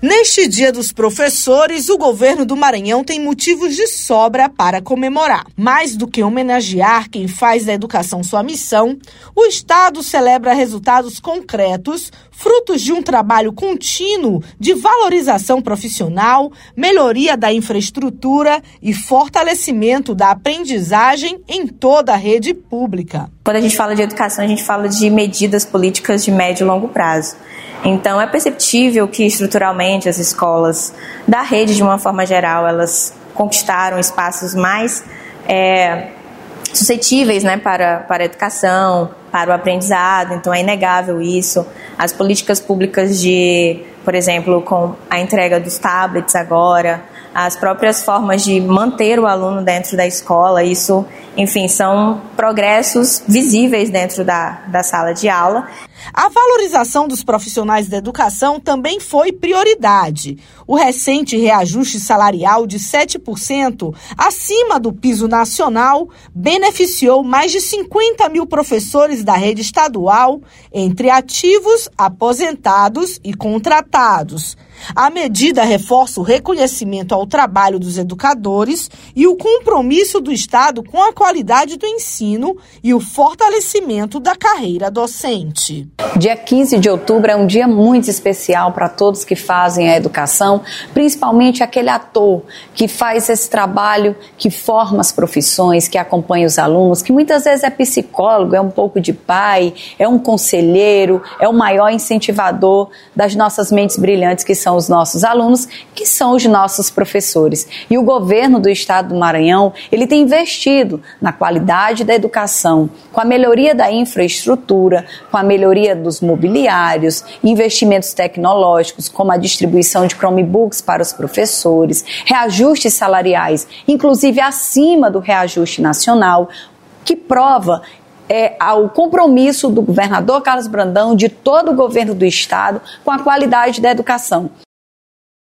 Neste Dia dos Professores, o governo do Maranhão tem motivos de sobra para comemorar. Mais do que homenagear quem faz da educação sua missão, o Estado celebra resultados concretos, frutos de um trabalho contínuo de valorização profissional, melhoria da infraestrutura e fortalecimento da aprendizagem em toda a rede pública. Quando a gente fala de educação, a gente fala de medidas políticas de médio e longo prazo. Então, é perceptível que, estruturalmente, as escolas da rede, de uma forma geral, elas conquistaram espaços mais suscetíveis, né, para a educação, para o aprendizado. Então, é inegável isso. As políticas públicas por exemplo, com a entrega dos tablets agora, as próprias formas de manter o aluno dentro da escola, isso, enfim, são progressos visíveis dentro da sala de aula. A valorização dos profissionais da educação também foi prioridade. O recente reajuste salarial de 7% acima do piso nacional beneficiou mais de 50 mil professores da rede estadual, entre ativos, aposentados e contratados. A medida reforça o reconhecimento ao trabalho dos educadores e o compromisso do Estado com a qualidade do ensino e o fortalecimento da carreira docente. Dia 15 de outubro é um dia muito especial para todos que fazem a educação, principalmente aquele ator que faz esse trabalho, que forma as profissões, que acompanha os alunos, que muitas vezes é psicólogo, é um pouco de pai, é um conselheiro, é o maior incentivador das nossas mentes brilhantes, que são os nossos alunos, que são os nossos professores. E o governo do Estado do Maranhão, ele tem investido na qualidade da educação, com a melhoria da infraestrutura, com a melhoria dos mobiliários, investimentos tecnológicos, como a distribuição de Chromebooks para os professores, reajustes salariais, inclusive acima do reajuste nacional, que prova ao compromisso do governador Carlos Brandão, de todo o governo do Estado, com a qualidade da educação.